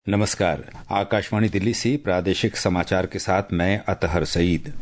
नमस्कार। आकाशवाणी दिल्ली से प्रादेशिक समाचार के साथ मैं अतहर सईद।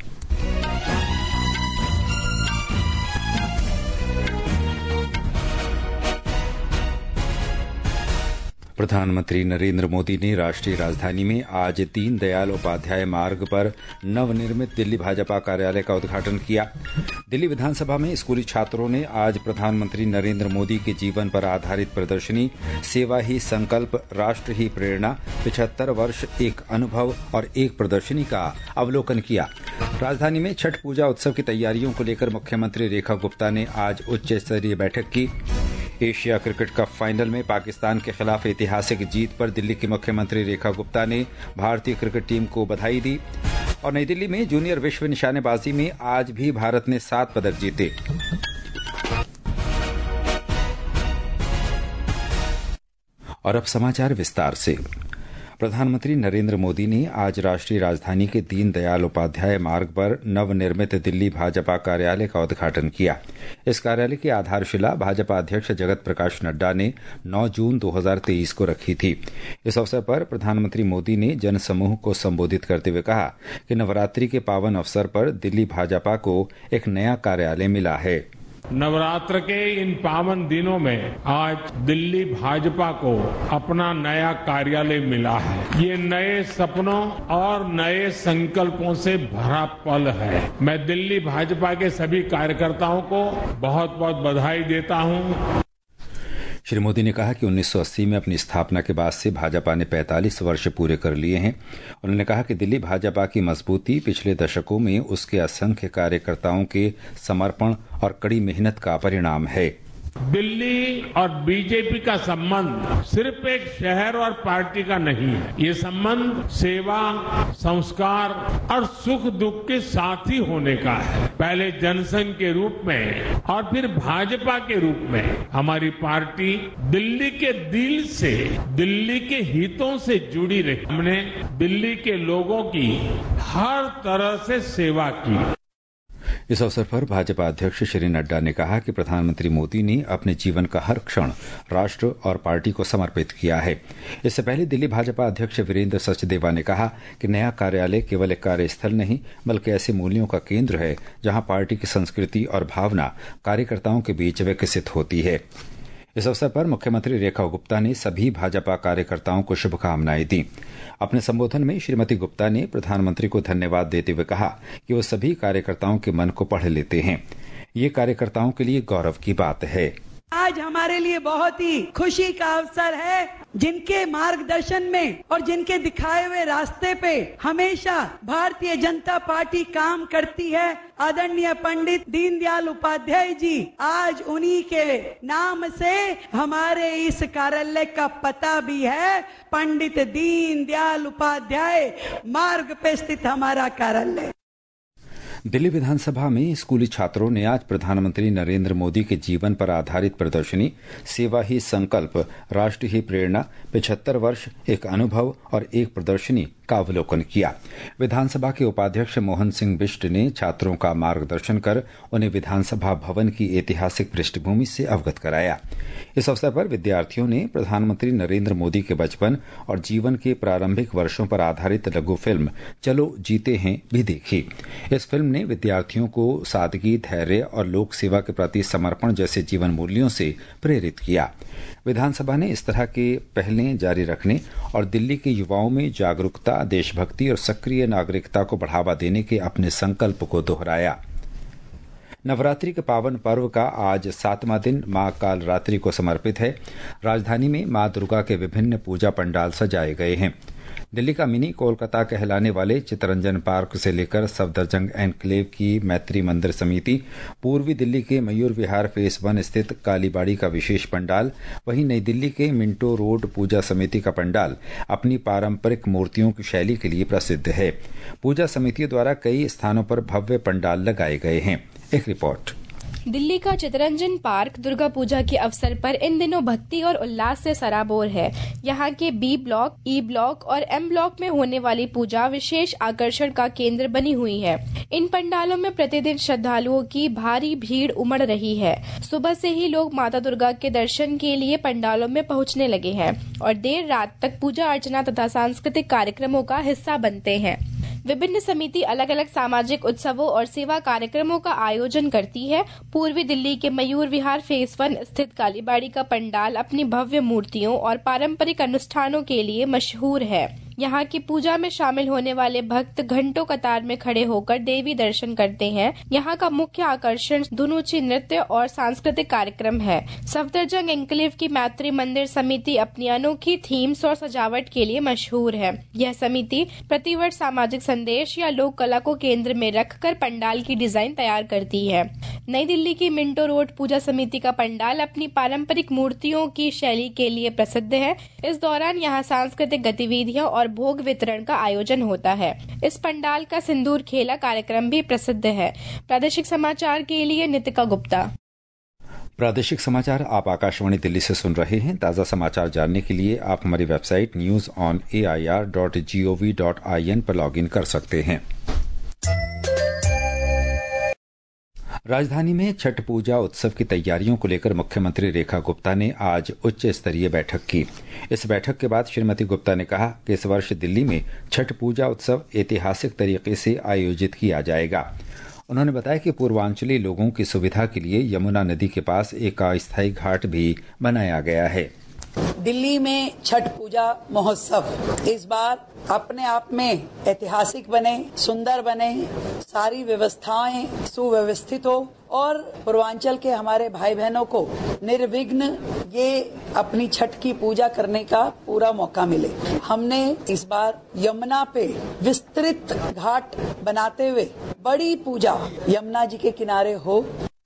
प्रधानमंत्री नरेंद्र मोदी ने राष्ट्रीय राजधानी में आज दीनदयाल उपाध्याय मार्ग पर नवनिर्मित दिल्ली भाजपा कार्यालय का उद्घाटन किया। दिल्ली विधानसभा में स्कूली छात्रों ने आज प्रधानमंत्री नरेंद्र मोदी के जीवन पर आधारित प्रदर्शनी सेवा ही संकल्प राष्ट्र ही प्रेरणा 75 वर्ष एक अनुभव और एक प्रदर्शनी का अवलोकन किया। राजधानी में छठ पूजा उत्सव की तैयारियों को लेकर मुख्यमंत्री रेखा गुप्ता ने आज उच्च स्तरीय बैठक की। एशिया क्रिकेट कप फाइनल में पाकिस्तान के खिलाफ ऐतिहासिक जीत पर दिल्ली की मुख्यमंत्री रेखा गुप्ता ने भारतीय क्रिकेट टीम को बधाई दी। और नई दिल्ली में जूनियर विश्व निशानेबाजी में आज भी भारत ने 7 पदक जीते। और अब समाचार विस्तार से। प्रधानमंत्री नरेंद्र मोदी ने आज राष्ट्रीय राजधानी के दीनदयाल उपाध्याय मार्ग पर नवनिर्मित दिल्ली भाजपा कार्यालय का उद्घाटन किया। इस कार्यालय की आधारशिला भाजपा अध्यक्ष जगत प्रकाश नड्डा ने 9 जून 2023 को रखी थी। इस अवसर पर प्रधानमंत्री मोदी ने जनसमूह को संबोधित करते हुए कहा कि नवरात्रि के पावन अवसर पर दिल्ली भाजपा को एक नया कार्यालय मिला है। नवरात्र के इन पावन दिनों में आज दिल्ली भाजपा को अपना नया कार्यालय मिला है। ये नए सपनों और नए संकल्पों से भरा पल है। मैं दिल्ली भाजपा के सभी कार्यकर्ताओं को बहुत बहुत बधाई देता हूं। श्री मोदी ने कहा कि 1980 में अपनी स्थापना के बाद से भाजपा ने 45 वर्ष पूरे कर लिए हैं। उन्होंने कहा कि दिल्ली भाजपा की मजबूती पिछले दशकों में उसके असंख्य कार्यकर्ताओं के समर्पण और कड़ी मेहनत का परिणाम है। दिल्ली और बीजेपी का संबंध सिर्फ एक शहर और पार्टी का नहीं है। ये संबंध सेवा, संस्कार और सुख दुख के साथी होने का है। पहले जनसंघ के रूप में और फिर भाजपा के रूप में हमारी पार्टी दिल्ली के दिल से, दिल्ली के हितों से जुड़ी रही। हमने दिल्ली के लोगों की हर तरह से सेवा की। इस अवसर पर भाजपा अध्यक्ष श्री नड्डा ने कहा कि प्रधानमंत्री मोदी ने अपने जीवन का हर क्षण राष्ट्र और पार्टी को समर्पित किया है। इससे पहले दिल्ली भाजपा अध्यक्ष वीरेंद्र सचदेवा ने कहा कि नया कार्यालय केवल एक कार्यस्थल नहीं बल्कि ऐसे मूल्यों का केंद्र है जहां पार्टी की संस्कृति और भावना कार्यकर्ताओं के बीच विकसित होती है। इस अवसर पर मुख्यमंत्री रेखा गुप्ता ने सभी भाजपा कार्यकर्ताओं को शुभकामनाएं दी। अपने संबोधन में श्रीमती गुप्ता ने प्रधानमंत्री को धन्यवाद देते हुए कहा कि वो सभी कार्यकर्ताओं के मन को पढ़ लेते हैं। ये कार्यकर्ताओं के लिए गौरव की बात है। आज हमारे लिए बहुत ही खुशी का अवसर है। जिनके मार्गदर्शन में और जिनके दिखाए हुए रास्ते पे हमेशा भारतीय जनता पार्टी काम करती है, आदरणीय पंडित दीनदयाल उपाध्याय जी, आज उन्हीं के नाम से हमारे इस कार्यालय का पता भी है। पंडित दीनदयाल उपाध्याय मार्ग पे स्थित हमारा कार्यालय। दिल्ली विधानसभा में स्कूली छात्रों ने आज प्रधानमंत्री नरेंद्र मोदी के जीवन पर आधारित प्रदर्शनी सेवा ही संकल्प राष्ट्र ही प्रेरणा 75 वर्ष एक अनुभव और एक प्रदर्शनी का अवलोकन किया। विधानसभा के उपाध्यक्ष मोहन सिंह बिष्ट ने छात्रों का मार्गदर्शन कर उन्हें विधानसभा भवन की ऐतिहासिक पृष्ठभूमि से अवगत कराया। इस अवसर पर विद्यार्थियों ने प्रधानमंत्री नरेंद्र मोदी के बचपन और जीवन के प्रारंभिक वर्षों पर आधारित लघु फिल्म चलो जीते हैं भी देखी। इस फिल्म ने विद्यार्थियों को सादगी, धैर्य और लोक सेवा के प्रति समर्पण जैसे जीवन मूल्यों से प्रेरित किया। विधानसभा ने इस तरह के पहलें जारी रखने और दिल्ली के युवाओं में जागरूकता, देशभक्ति और सक्रिय नागरिकता को बढ़ावा देने के अपने संकल्प को दोहराया। नवरात्रि के पावन पर्व का आज 7वां दिन मां कालरात्रि को समर्पित है। राजधानी में मां दुर्गा के विभिन्न पूजा पंडाल सजाए गए हैं। दिल्ली का मिनी कोलकाता कहलाने वाले चित्तरंजन पार्क से लेकर सफदरजंग एनक्लेव की मैत्री मंदिर समिति, पूर्वी दिल्ली के मयूर विहार फेस 1 स्थित कालीबाड़ी का विशेष पंडाल, वहीं नई दिल्ली के मिंटो रोड पूजा समिति का पंडाल अपनी पारंपरिक मूर्तियों की शैली के लिए प्रसिद्ध है। पूजा समितियों द्वारा कई स्थानों पर भव्य पंडाल लगाए गए हैं। एक रिपोर्ट। दिल्ली का चितरंजन पार्क दुर्गा पूजा के अवसर पर इन दिनों भक्ति और उल्लास से सराबोर है। यहाँ के बी ब्लॉक, ई ब्लॉक और एम ब्लॉक में होने वाली पूजा विशेष आकर्षण का केंद्र बनी हुई है। इन पंडालों में प्रतिदिन श्रद्धालुओं की भारी भीड़ उमड़ रही है। सुबह से ही लोग माता दुर्गा के दर्शन के लिए पंडालों में पहुँचने लगे हैं और देर रात तक पूजा अर्चना तथा सांस्कृतिक कार्यक्रमों का हिस्सा बनते हैं। विभिन्न समिति अलग अलग सामाजिक उत्सवों और सेवा कार्यक्रमों का आयोजन करती है। पूर्वी दिल्ली के मयूर विहार फेज 1 स्थित कालीबाड़ी का पंडाल अपनी भव्य मूर्तियों और पारंपरिक अनुष्ठानों के लिए मशहूर है। यहाँ की पूजा में शामिल होने वाले भक्त घंटों कतार में खड़े होकर देवी दर्शन करते हैं। यहाँ का मुख्य आकर्षण धुनुची नृत्य और सांस्कृतिक कार्यक्रम है। सफदरजंग एन्क्लेव की मैत्री मंदिर समिति अपनी अनोखी थीम्स और सजावट के लिए मशहूर है। यह समिति प्रतिवर्ष सामाजिक संदेश या लोक कला को केंद्र में रखकर पंडाल की डिजाइन तैयार करती है। नई दिल्ली की मिंटो रोड पूजा समिति का पंडाल अपनी पारंपरिक मूर्तियों की शैली के लिए प्रसिद्ध है। इस दौरान यहाँ सांस्कृतिक गतिविधियां और भोग वितरण का आयोजन होता है। इस पंडाल का सिंदूर खेला कार्यक्रम भी प्रसिद्ध है। प्रादेशिक समाचार के लिए नितिका गुप्ता। प्रादेशिक समाचार आप आकाशवाणी दिल्ली से सुन रहे हैं। ताज़ा समाचार जानने के लिए आप हमारी वेबसाइट news.on.air.gov.in पर लॉगिन कर सकते हैं। राजधानी में छठ पूजा उत्सव की तैयारियों को लेकर मुख्यमंत्री रेखा गुप्ता ने आज उच्च स्तरीय बैठक की। इस बैठक के बाद श्रीमती गुप्ता ने कहा कि इस वर्ष दिल्ली में छठ पूजा उत्सव ऐतिहासिक तरीके से आयोजित किया जाएगा। उन्होंने बताया कि पूर्वांचली लोगों की सुविधा के लिए यमुना नदी के पास एक अस्थायी घाट भी बनाया गया है। दिल्ली में छठ पूजा महोत्सव इस बार अपने आप में ऐतिहासिक बने, सुंदर बने, सारी व्यवस्थाएं सुव्यवस्थित हो और पूर्वांचल के हमारे भाई बहनों को निर्विघ्न ये अपनी छठ की पूजा करने का पूरा मौका मिले। हमने इस बार यमुना पे विस्तृत घाट बनाते हुए बड़ी पूजा यमुना जी के किनारे हो।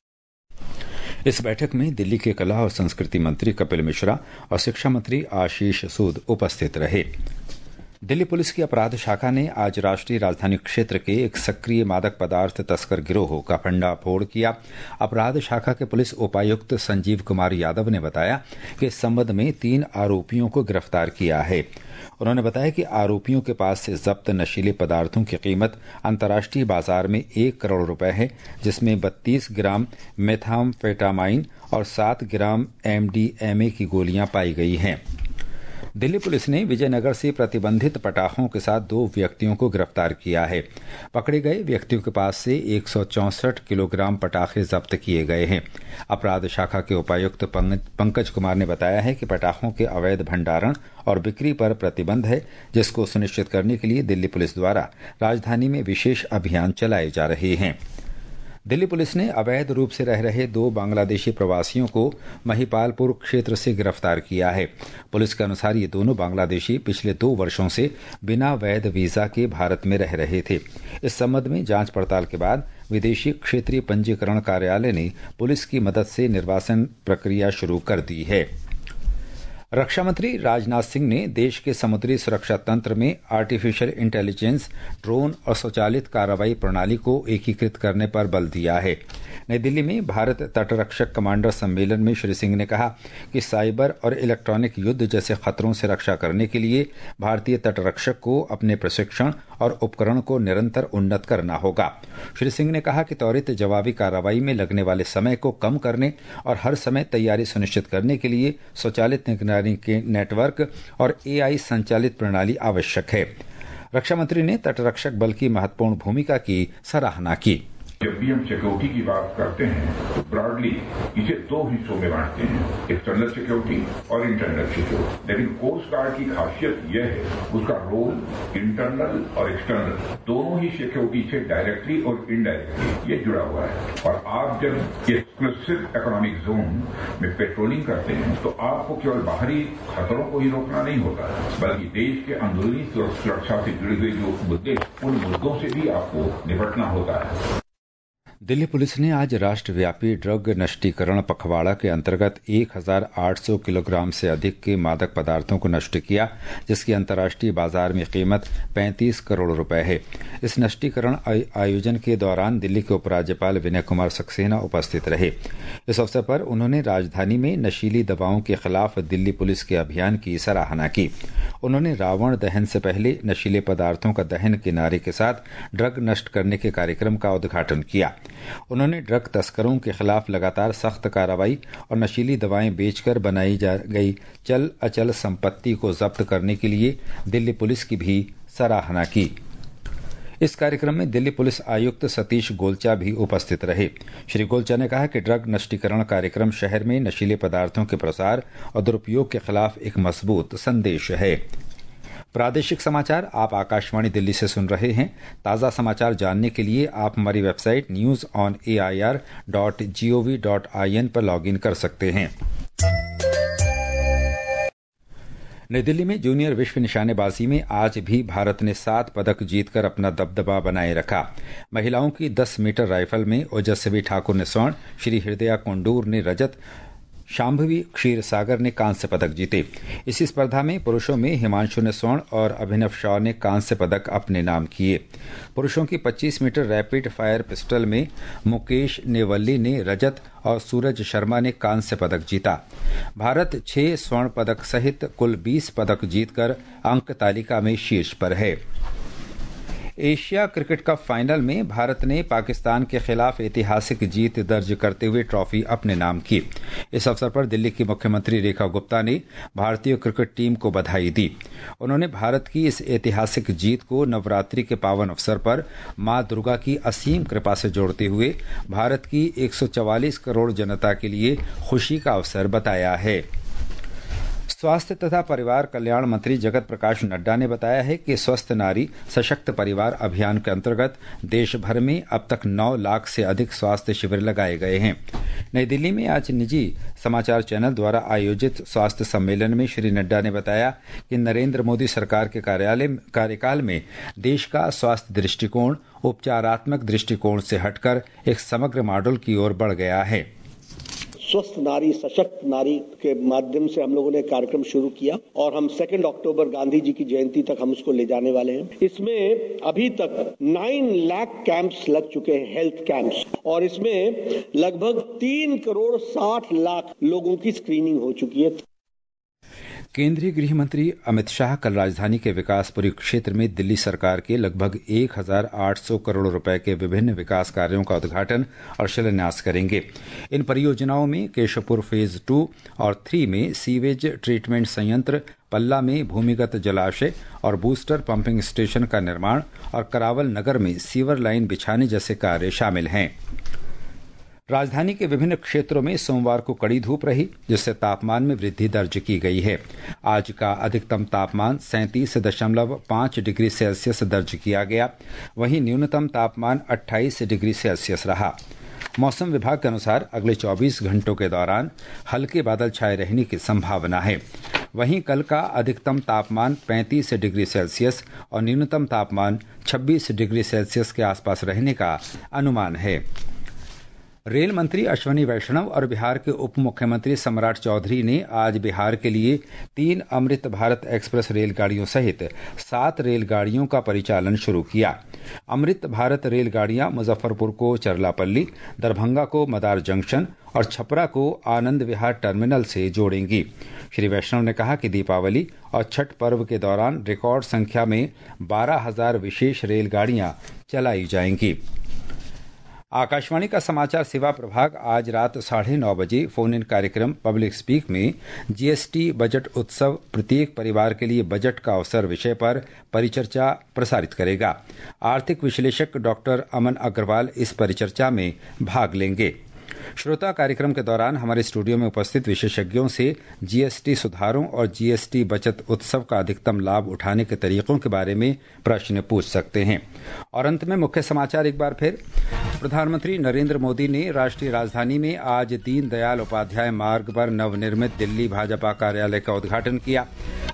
इस बैठक में दिल्ली के कला और संस्कृति मंत्री कपिल मिश्रा और शिक्षा मंत्री आशीष सूद उपस्थित रहे। दिल्ली पुलिस की अपराध शाखा ने आज राष्ट्रीय राजधानी क्षेत्र के एक सक्रिय मादक पदार्थ तस्कर गिरोह का भंडाफोड़ किया। अपराध शाखा के पुलिस उपायुक्त संजीव कुमार यादव ने बताया कि इस संबंध में 3 आरोपियों को गिरफ्तार किया है। उन्होंने बताया कि आरोपियों के पास से जब्त नशीले पदार्थों की कीमत अंतर्राष्ट्रीय बाजार में 1 करोड़ रुपए है, जिसमें 32 ग्राम मेथाम्फेटामाइन और 7 ग्राम MDMA की गोलियां पाई गई हैं। दिल्ली पुलिस ने विजयनगर से प्रतिबंधित पटाखों के साथ 2 व्यक्तियों को गिरफ्तार किया है। पकड़े गए व्यक्तियों के पास से 164 किलोग्राम पटाखे जब्त किए गए हैं। अपराध शाखा के उपायुक्त पंकज कुमार ने बताया है कि पटाखों के अवैध भंडारण और बिक्री पर प्रतिबंध है, जिसको सुनिश्चित करने के लिए दिल्ली पुलिस द्वारा राजधानी में विशेष अभियान चलाए जा रहे हैं। दिल्ली पुलिस ने अवैध रूप से रह रहे 2 बांग्लादेशी प्रवासियों को महिपालपुर क्षेत्र से गिरफ्तार किया है। पुलिस के अनुसार ये दोनों बांग्लादेशी पिछले 2 वर्षों से बिना वैध वीजा के भारत में रह रहे थे। इस संबंध में जांच पड़ताल के बाद विदेशी क्षेत्रीय पंजीकरण कार्यालय ने पुलिस की मदद से निर्वासन प्रक्रिया शुरू कर दी है। रक्षा मंत्री राजनाथ सिंह ने देश के समुद्री सुरक्षा तंत्र में आर्टिफिशियल इंटेलिजेंस, ड्रोन और स्वचालित कार्रवाई प्रणाली को एकीकृत करने पर बल दिया है। नई दिल्ली में भारत तटरक्षक कमांडर सम्मेलन में श्री सिंह ने कहा कि साइबर और इलेक्ट्रॉनिक युद्ध जैसे खतरों से रक्षा करने के लिए भारतीय तटरक्षक को अपने प्रशिक्षण और उपकरण को निरंतर उन्नत करना होगा। श्री सिंह ने कहा कि त्वरित जवाबी कार्रवाई में लगने वाले समय को कम करने और हर समय तैयारी सुनिश्चित करने के लिए स्वचालित निगरानी के नेटवर्क और AI संचालित प्रणाली आवश्यक है। रक्षा मंत्री ने तटरक्षक बल की महत्वपूर्ण भूमिका की सराहना की। जब भी हम सिक्योरिटी की बात करते हैं तो ब्रॉडली इसे 2 हिस्सों में बांटते हैं, एक्सटर्नल सिक्योरिटी और इंटरनल सिक्योरिटी। लेकिन कोस्ट गार्ड की खासियत यह है उसका रोल इंटरनल और एक्सटर्नल दोनों ही सिक्योरिटी से डायरेक्टली और इनडायरेक्टली ये जुड़ा हुआ है। और आप जब एक्सक्लूसिव इकोनॉमिक जोन में पेट्रोलिंग करते हैं तो आपको केवल बाहरी खतरों को ही रोकना नहीं होता, बल्कि देश के अंदरूनी सुरक्षा से जुड़े हुए जो मुद्दे, उन मुद्दों से भी आपको निपटना होता है। दिल्ली पुलिस ने आज राष्ट्रव्यापी ड्रग नष्टीकरण पखवाड़ा के अंतर्गत 1800 किलोग्राम से अधिक के मादक पदार्थों को नष्ट किया, जिसकी अंतर्राष्ट्रीय बाजार में कीमत 35 करोड़ रुपए है। इस नष्टीकरण आयोजन के दौरान दिल्ली के उपराज्यपाल विनय कुमार सक्सेना उपस्थित रहे। इस अवसर पर उन्होंने राजधानी में नशीली दवाओं के खिलाफ दिल्ली पुलिस के अभियान की सराहना की। उन्होंने रावण दहन से पहले नशीले पदार्थों का दहन के नारे के साथ ड्रग नष्ट करने के कार्यक्रम का उद्घाटन किया। उन्होंने ड्रग तस्करों के खिलाफ लगातार सख्त कार्रवाई और नशीली दवाएं बेचकर बनाई जा गई चल अचल संपत्ति को जब्त करने के लिए दिल्ली पुलिस की भी सराहना की। इस कार्यक्रम में दिल्ली पुलिस आयुक्त सतीश गोलचा भी उपस्थित रहे। श्री गोलचा ने कहा कि ड्रग नष्टीकरण कार्यक्रम शहर में नशीले पदार्थों के प्रसार और दुरुपयोग के खिलाफ एक मजबूत संदेश है। प्रादेशिक समाचार आप आकाशवाणी दिल्ली से सुन रहे हैं। ताज़ा समाचार जानने के लिए आप हमारी वेबसाइट news.on.air.gov.in पर लॉगिन कर सकते हैं। नई दिल्ली में जूनियर विश्व निशानेबाजी में आज भी भारत ने 7 पदक जीतकर अपना दबदबा बनाए रखा। महिलाओं की 10 मीटर राइफल में ओजस्वी ठाकुर ने स्वर्ण, श्री हृदया कुंडूर ने रजत, शांभवी क्षीरसागर ने कांस्य पदक जीते। इसी स्पर्धा में पुरुषों में हिमांशु ने स्वर्ण और अभिनव शॉ ने कांस्य पदक अपने नाम किए। पुरुषों की 25 मीटर रैपिड फायर पिस्टल में मुकेश नेवल्ली ने रजत और सूरज शर्मा ने कांस्य पदक जीता। भारत 6 स्वर्ण पदक सहित कुल 20 पदक जीतकर अंक तालिका में शीर्ष पर है। एशिया क्रिकेट कप फाइनल में भारत ने पाकिस्तान के खिलाफ ऐतिहासिक जीत दर्ज करते हुए ट्रॉफी अपने नाम की। इस अवसर पर दिल्ली की मुख्यमंत्री रेखा गुप्ता ने भारतीय क्रिकेट टीम को बधाई दी। उन्होंने भारत की इस ऐतिहासिक जीत को नवरात्रि के पावन अवसर पर मां दुर्गा की असीम कृपा से जोड़ते हुए भारत की 144 करोड़ जनता के लिए खुशी का अवसर बताया है। स्वास्थ्य तथा परिवार कल्याण मंत्री जगत प्रकाश नड्डा ने बताया है कि स्वस्थ नारी सशक्त परिवार अभियान के अंतर्गत देश भर में अब तक 9 लाख से अधिक स्वास्थ्य शिविर लगाए गए हैं। नई दिल्ली में आज निजी समाचार चैनल द्वारा आयोजित स्वास्थ्य सम्मेलन में श्री नड्डा ने बताया कि नरेंद्र मोदी सरकार के कार्यकाल में देश का स्वास्थ्य दृष्टिकोण उपचारात्मक दृष्टिकोण से हटकर एक समग्र मॉडल की ओर बढ़ गया है। स्वस्थ नारी सशक्त नारी के माध्यम से हम लोगों ने कार्यक्रम शुरू किया और हम 2 अक्टूबर गांधी जी की जयंती तक हम उसको ले जाने वाले हैं। इसमें अभी तक 9 लाख कैंप्स लग चुके हैं, हेल्थ कैंप्स, और इसमें लगभग 3 करोड़ 60 लाख लोगों की स्क्रीनिंग हो चुकी है। केंद्रीय गृह मंत्री अमित शाह कल राजधानी के विकासपुरी क्षेत्र में दिल्ली सरकार के लगभग 1800 करोड़ रुपए के विभिन्न विकास कार्यों का उद्घाटन और शिलान्यास करेंगे। इन परियोजनाओं में केशवपुर फेज 2 और 3 में सीवेज ट्रीटमेंट संयंत्र, पल्ला में भूमिगत जलाशय और बूस्टर पंपिंग स्टेशन का निर्माण और करावल नगर में सीवर लाइन बिछाने जैसे कार्य शामिल हैं। राजधानी के विभिन्न क्षेत्रों में सोमवार को कड़ी धूप रही, जिससे तापमान में वृद्धि दर्ज की गई है। आज का अधिकतम तापमान 37.5 डिग्री सेल्सियस दर्ज किया गया, वहीं न्यूनतम तापमान 28 डिग्री सेल्सियस रहा। मौसम विभाग के अनुसार अगले 24 घंटों के दौरान हल्के बादल छाए रहने की संभावना है। वहीं कल का अधिकतम तापमान 35 डिग्री सेल्सियस और न्यूनतम तापमान 26 डिग्री सेल्सियस के आसपास रहने का अनुमान है। रेल मंत्री अश्वनी वैष्णव और बिहार के उप मुख्यमंत्री सम्राट चौधरी ने आज बिहार के लिए 3 अमृत भारत एक्सप्रेस रेलगाड़ियों सहित 7 रेलगाड़ियों का परिचालन शुरू किया। अमृत भारत रेलगाड़ियां मुजफ्फरपुर को चरलापल्ली, दरभंगा को मदार जंक्शन और छपरा को आनंद विहार टर्मिनल से जोड़ेंगी। श्री वैष्णव ने कहा कि दीपावली और छठ पर्व के दौरान रिकॉर्ड संख्या में 12,000 विशेष रेलगाड़ियां चलाई जाएंगी। आकाशवाणी का समाचार सेवा प्रभाग आज रात 9:30 बजे फोन इन कार्यक्रम पब्लिक स्पीक में जीएसटी बजट उत्सव प्रत्येक परिवार के लिए बजट का अवसर विषय पर परिचर्चा प्रसारित करेगा। आर्थिक विश्लेषक डॉक्टर अमन अग्रवाल इस परिचर्चा में भाग लेंगे। श्रोता कार्यक्रम के दौरान हमारे स्टूडियो में उपस्थित विशेषज्ञों से जीएसटी सुधारों और जीएसटी बचत उत्सव का अधिकतम लाभ उठाने के तरीकों के बारे में प्रश्न पूछ सकते हैं। और अंत में मुख्य समाचार एक बार फिर। प्रधानमंत्री नरेंद्र मोदी ने राष्ट्रीय राजधानी में आज दीनदयाल उपाध्याय मार्ग पर नवनिर्मित दिल्ली भाजपा कार्यालय का उद्घाटन किया।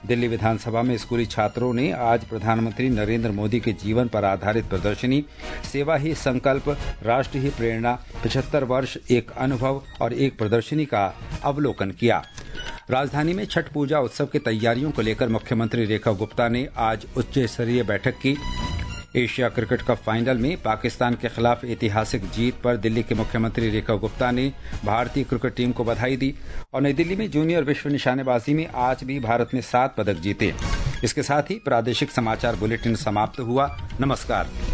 दिल्ली विधानसभा में स्कूली छात्रों ने आज प्रधानमंत्री नरेंद्र मोदी के जीवन पर आधारित प्रदर्शनी सेवा ही संकल्प राष्ट्र ही प्रेरणा 75 वर्ष एक अनुभव और एक प्रदर्शनी का अवलोकन किया। राजधानी में छठ पूजा उत्सव की तैयारियों को लेकर मुख्यमंत्री रेखा गुप्ता ने आज उच्च स्तरीय बैठक की। एशिया क्रिकेट कप फाइनल में पाकिस्तान के खिलाफ ऐतिहासिक जीत पर दिल्ली के मुख्यमंत्री रेखा गुप्ता ने भारतीय क्रिकेट टीम को बधाई दी और नई दिल्ली में जूनियर विश्व निशानेबाजी में आज भी भारत ने 7 पदक जीते। इसके साथ ही प्रादेशिक समाचार बुलेटिन समाप्त हुआ। नमस्कार।